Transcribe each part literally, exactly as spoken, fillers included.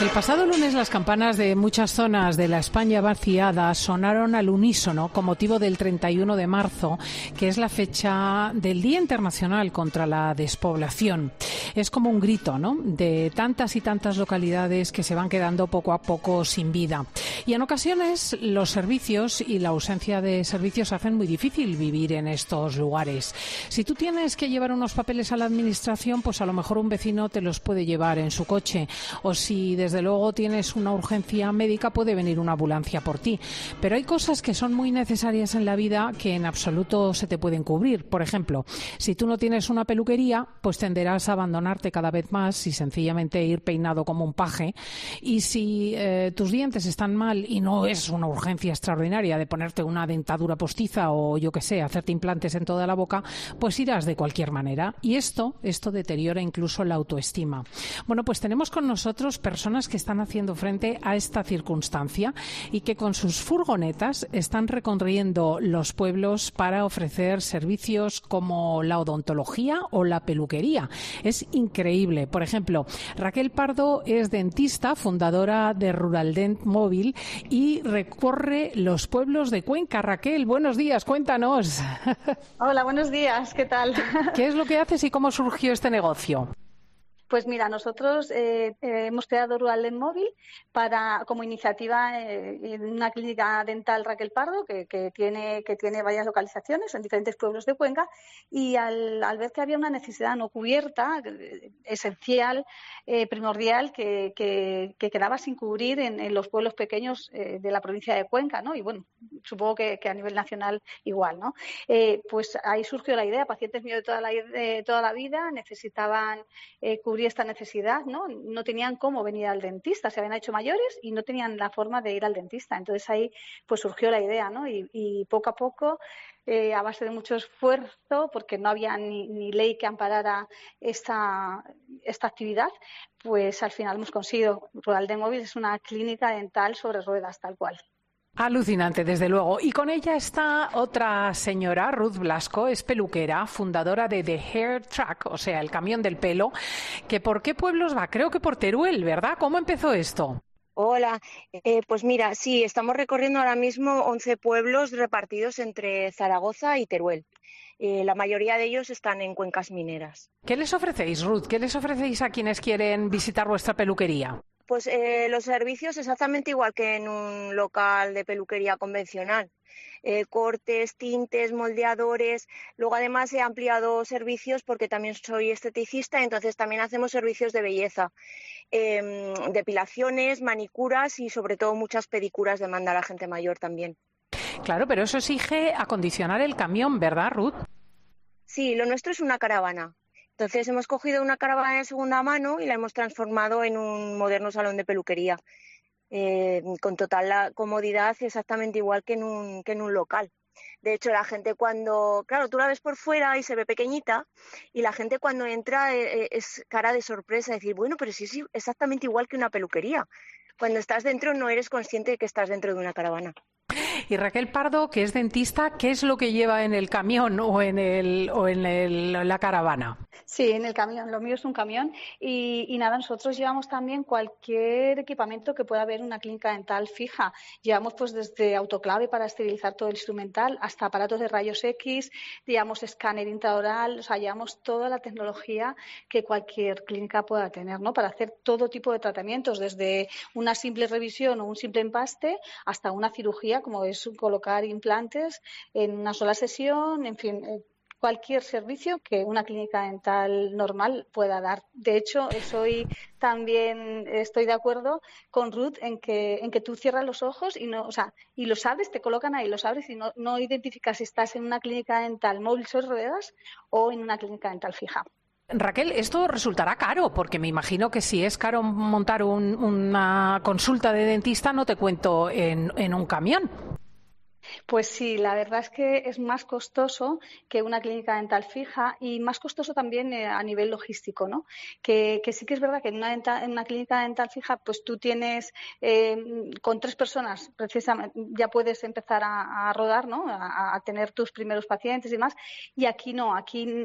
El pasado lunes las campanas de muchas zonas de la España vaciada sonaron al unísono con motivo del treinta y uno de marzo, que es la fecha del Día Internacional contra la Despoblación. Es como un grito, ¿no?, de tantas y tantas localidades que se van quedando poco a poco sin vida. Y en ocasiones los servicios y la ausencia de servicios hacen muy difícil vivir en estos lugares. Si tú tienes que llevar unos papeles a la administración, pues a lo mejor un vecino te los puede llevar en su coche. O si desde luego tienes una urgencia médica, puede venir una ambulancia por ti. Pero hay cosas que son muy necesarias en la vida que en absoluto se te pueden cubrir. Por ejemplo, si tú no tienes una peluquería, pues tenderás a abandonarte cada vez más y sencillamente ir peinado como un paje. Y si eh, tus dientes están mal y no es una urgencia extraordinaria de ponerte una dentadura postiza o yo qué sé, hacerte implantes en toda la boca, pues irás de cualquier manera. Y esto, esto deteriora incluso la autoestima. Bueno, pues tenemos con nosotros personas que están haciendo frente a esta circunstancia y que con sus furgonetas están recorriendo los pueblos para ofrecer servicios como la odontología o la peluquería. Es increíble. Por ejemplo, Raquel Pardo es dentista, fundadora de Ruraldent Móvil y recorre los pueblos de Cuenca. Raquel, buenos días, cuéntanos. Hola, buenos días, ¿qué tal? ¿Qué es lo que haces y cómo surgió este negocio? Pues mira, nosotros eh, eh, hemos creado Ruraldent Móvil para, como iniciativa eh, en una clínica dental Raquel Pardo que, que, tiene, que tiene varias localizaciones en diferentes pueblos de Cuenca y al, al ver que había una necesidad no cubierta, eh, esencial, eh, primordial, que, que, que quedaba sin cubrir en, en los pueblos pequeños eh, de la provincia de Cuenca, ¿no? Y bueno, supongo que, que a nivel nacional igual, ¿no? Eh, pues ahí surgió la idea. Pacientes míos de toda la, de toda la vida necesitaban eh, cubrir esta necesidad, ¿no? No tenían cómo venir al dentista, se habían hecho mayores y no tenían la forma de ir al dentista. Entonces ahí pues surgió la idea, ¿no? Y, y poco a poco, eh, a base de mucho esfuerzo, porque no había ni, ni ley que amparara esta, esta actividad, pues al final hemos conseguido. Ruraldent Móvil es una clínica dental sobre ruedas, tal cual. Alucinante, desde luego. Y con ella está otra señora, Ruth Blasco, es peluquera, fundadora de The Hair Truck, o sea, el camión del pelo. ¿Que por qué pueblos va? Creo que por Teruel, ¿verdad? ¿Cómo empezó esto? Hola, eh, pues mira, sí, estamos recorriendo ahora mismo once pueblos repartidos entre Zaragoza y Teruel. Eh, la mayoría de ellos están en cuencas mineras. ¿Qué les ofrecéis, Ruth? ¿Qué les ofrecéis a quienes quieren visitar vuestra peluquería? Pues eh, los servicios exactamente igual que en un local de peluquería convencional. Eh, cortes, tintes, moldeadores. Luego además he ampliado servicios porque también soy esteticista, entonces también hacemos servicios de belleza. Eh, depilaciones, manicuras y sobre todo muchas pedicuras demanda la gente mayor también. Claro, pero eso exige acondicionar el camión, ¿verdad, Ruth? Sí, lo nuestro es una caravana. Entonces hemos cogido una caravana de segunda mano y la hemos transformado en un moderno salón de peluquería, eh, con total la comodidad exactamente igual que en un, que en un local. De hecho, la gente cuando, claro, tú la ves por fuera y se ve pequeñita y la gente cuando entra eh, es cara de sorpresa, decir, bueno, pero sí es exactamente igual que una peluquería. Cuando estás dentro no eres consciente de que estás dentro de una caravana. Y Raquel Pardo, que es dentista, ¿qué es lo que lleva en el camión o en el o en el, la caravana? Sí, en el camión. Lo mío es un camión y, y nada, nosotros llevamos también cualquier equipamiento que pueda haber en una clínica dental fija. Llevamos pues desde autoclave para esterilizar todo el instrumental hasta aparatos de rayos X, llevamos escáner intraoral, o sea, llevamos toda la tecnología que cualquier clínica pueda tener, ¿no? Para hacer todo tipo de tratamientos, desde una simple revisión o un simple empaste hasta una cirugía, como es colocar implantes en una sola sesión, en fin, eh, cualquier servicio que una clínica dental normal pueda dar. De hecho, soy también estoy de acuerdo con Ruth en que en que tú cierras los ojos y no, o sea, y los abres, te colocan ahí, los abres y no, no identificas si estás en una clínica dental móvil sobre ruedas o en una clínica dental fija. Raquel, esto resultará caro, porque me imagino que si es caro montar un, una consulta de dentista, no te cuento en, en un camión. Pues sí, la verdad es que es más costoso que una clínica dental fija y más costoso también eh, a nivel logístico, ¿no? Que, que sí que es verdad que en una, dental, en una clínica dental fija, pues tú tienes eh, con tres personas, precisamente, ya puedes empezar a, a rodar, ¿no? A, a tener tus primeros pacientes y demás. Y aquí no, aquí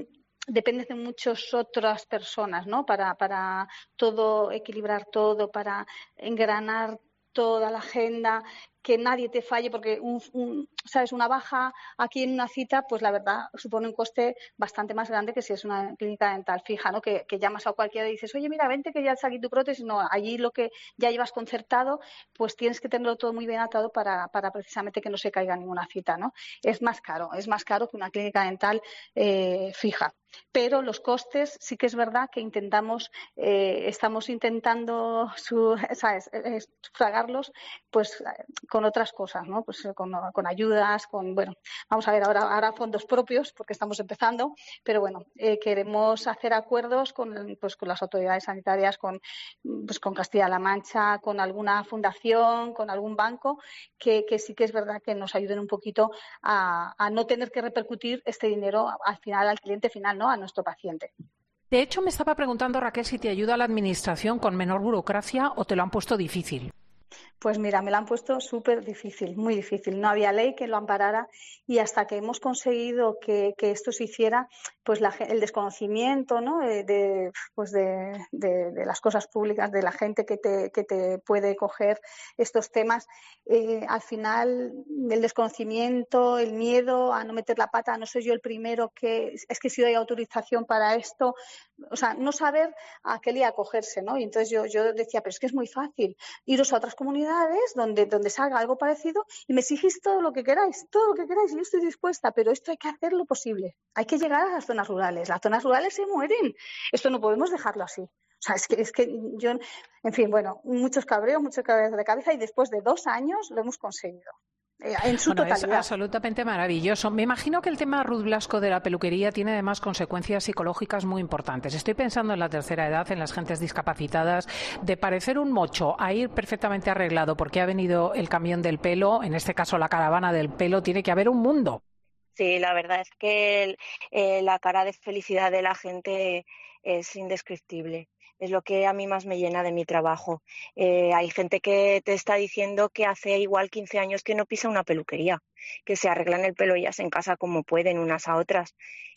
dependes de muchas otras personas, ¿no? Para, para todo, equilibrar todo, para engranar toda la agenda, que nadie te falle, porque un, un, sabes, una baja aquí en una cita, pues la verdad supone un coste bastante más grande que si es una clínica dental fija, ¿no? Que, que llamas a cualquiera y dices, oye, mira, vente que ya está aquí tu prótesis. No, allí lo que ya llevas concertado, pues tienes que tenerlo todo muy bien atado para, para precisamente que no se caiga ninguna cita, ¿no? Es más caro, es más caro que una clínica dental eh, fija. Pero los costes sí que es verdad que intentamos, eh, estamos intentando su, ¿sabes? Eh, sufragarlos, pues con otras cosas, ¿no? Pues con, con ayudas, con, bueno, vamos a ver ahora, ahora fondos propios porque estamos empezando, pero bueno, eh, queremos hacer acuerdos con, pues, con las autoridades sanitarias, con, pues, con Castilla-La Mancha, con alguna fundación, con algún banco, que, que sí que es verdad que nos ayuden un poquito a, a no tener que repercutir este dinero al final, al cliente final, ¿no? A nuestro paciente. De hecho, me estaba preguntando, Raquel, si te ayuda la administración con menor burocracia o te lo han puesto difícil. Pues mira, me lo han puesto súper difícil, muy difícil. No había ley que lo amparara y hasta que hemos conseguido que, que esto se hiciera, pues la, el desconocimiento, ¿no? de, de, pues de, de, de las cosas públicas, de la gente que te, que te puede coger estos temas, eh, al final el desconocimiento, el miedo a no meter la pata, no soy yo el primero que es que si doy autorización para esto, o sea, no saber a qué lía acogerse, ¿no? Y entonces yo, yo decía, pero es que es muy fácil, iros a otras comunidades donde, donde salga algo parecido y me exigís todo lo que queráis, todo lo que queráis, y yo estoy dispuesta, pero esto hay que hacer lo posible. Hay que llegar a las zonas rurales. Las zonas rurales se mueren. Esto no podemos dejarlo así. O sea, es que, es que yo, en fin, bueno, muchos cabreos, muchos cabreos de cabeza y después de dos años lo hemos conseguido. En su bueno, totalidad. Es absolutamente maravilloso. Me imagino que el tema Ruth Blasco de la peluquería tiene además consecuencias psicológicas muy importantes. Estoy pensando en la tercera edad, en las gentes discapacitadas, de parecer un mocho a ir perfectamente arreglado porque ha venido el camión del pelo, en este caso la caravana del pelo, tiene que haber un mundo. Sí, la verdad es que el, eh, la cara de felicidad de la gente es indescriptible. Es lo que a mí más me llena de mi trabajo. Eh, hay gente que te está diciendo que hace igual quince años que no pisa una peluquería, que se arreglan el pelo ellas en casa como pueden, unas a otras.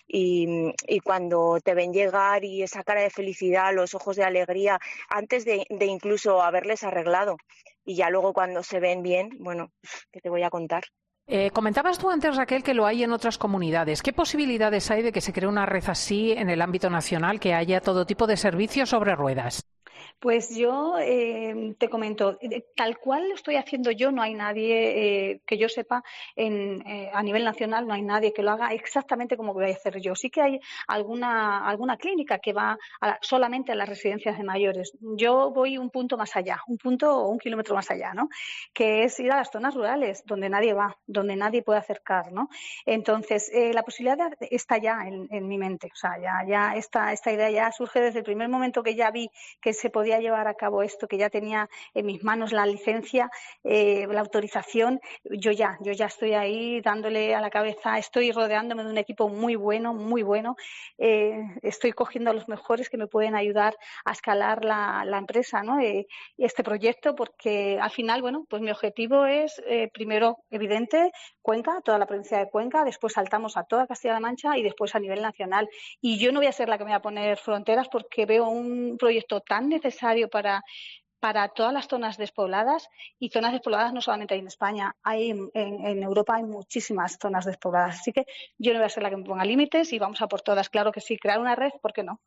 Y, y cuando te ven llegar y esa cara de felicidad, los ojos de alegría, antes de, de incluso haberles arreglado, y ya luego cuando se ven bien, bueno, ¿qué te voy a contar? Eh, comentabas tú antes, Raquel, que lo hay en otras comunidades. ¿Qué posibilidades hay de que se cree una red así en el ámbito nacional, que haya todo tipo de servicios sobre ruedas? Pues yo eh, te comento, tal cual lo estoy haciendo yo, no hay nadie eh, que yo sepa en, eh, a nivel nacional, no hay nadie que lo haga exactamente como voy a hacer yo. Sí que hay alguna, alguna clínica que va a, solamente a las residencias de mayores. Yo voy un punto más allá, un punto o un kilómetro más allá, ¿no? Que es ir a las zonas rurales, donde nadie va, donde nadie puede acercar, ¿no? Entonces, eh, la posibilidad está ya en, en mi mente, o sea, ya, ya esta, esta idea ya surge desde el primer momento que ya vi que se podía llevar a cabo esto, que ya tenía en mis manos la licencia, eh, la autorización. Yo ya, yo ya estoy ahí dándole a la cabeza, estoy rodeándome de un equipo muy bueno, muy bueno. Eh, estoy cogiendo a los mejores que me pueden ayudar a escalar la, la empresa, ¿no? Eh, este proyecto, porque al final, bueno, pues mi objetivo es, eh, primero, evidente, Cuenca, toda la provincia de Cuenca, después saltamos a toda Castilla-La Mancha y después a nivel nacional. Y yo no voy a ser la que me va a poner fronteras porque veo un proyecto tan necesario para, para todas las zonas despobladas, y zonas despobladas no solamente hay en España, hay en, en Europa hay muchísimas zonas despobladas. Así que yo no voy a ser la que me ponga límites y vamos a por todas. Claro que sí, crear una red, ¿por qué no?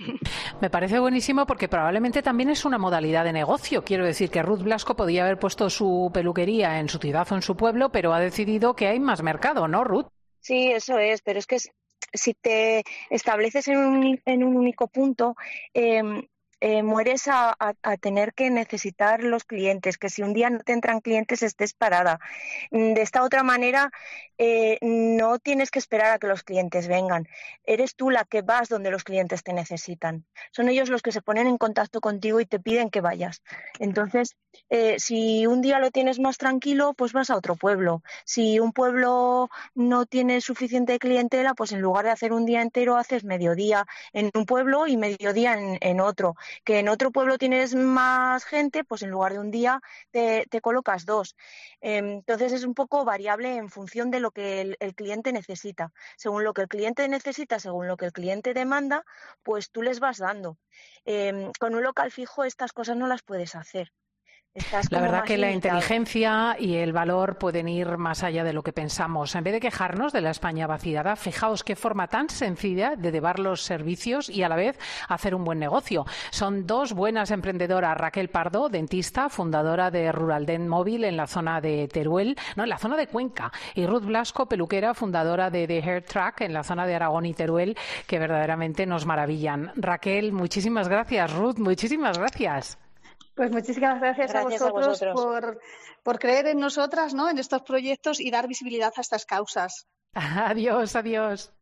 Me parece buenísimo porque probablemente también es una modalidad de negocio. Quiero decir que Ruth Blasco podía haber puesto su peluquería en su ciudad o en su pueblo, pero ha decidido que hay más mercado, ¿no, Ruth? Sí, eso es, pero es que si te estableces en un, en un único punto, eh, eh, mueres a, a, a tener que necesitar los clientes, que si un día no te entran clientes estés parada. De esta otra manera, eh, no tienes que esperar a que los clientes vengan. Eres tú la que vas donde los clientes te necesitan. Son ellos los que se ponen en contacto contigo y te piden que vayas. Entonces, eh, si un día lo tienes más tranquilo, pues vas a otro pueblo. Si un pueblo no tiene suficiente clientela, pues en lugar de hacer un día entero, haces mediodía en un pueblo y mediodía en, en otro. Que en otro pueblo tienes más gente, pues en lugar de un día te, te colocas dos. Entonces es un poco variable en función de lo que el, el cliente necesita. Según lo que el cliente necesita, según lo que el cliente demanda, pues tú les vas dando. Eh, con un local fijo estas cosas no las puedes hacer. Estás La como verdad más que la limitado. inteligencia y el valor pueden ir más allá de lo que pensamos. En vez de quejarnos de la España vaciada, fijaos qué forma tan sencilla de llevar los servicios y a la vez hacer un buen negocio. Son dos buenas emprendedoras, Raquel Pardo, dentista, fundadora de Ruraldent Móvil en la zona de Teruel, no, en la zona de Cuenca, y Ruth Blasco, peluquera, fundadora de The Hair Track en la zona de Aragón y Teruel, que verdaderamente nos maravillan. Raquel, muchísimas gracias. Ruth, muchísimas gracias. Pues muchísimas gracias, gracias a vosotros, a vosotros. Por, por creer en nosotras, ¿no?, en estos proyectos y dar visibilidad a estas causas. Adiós, adiós.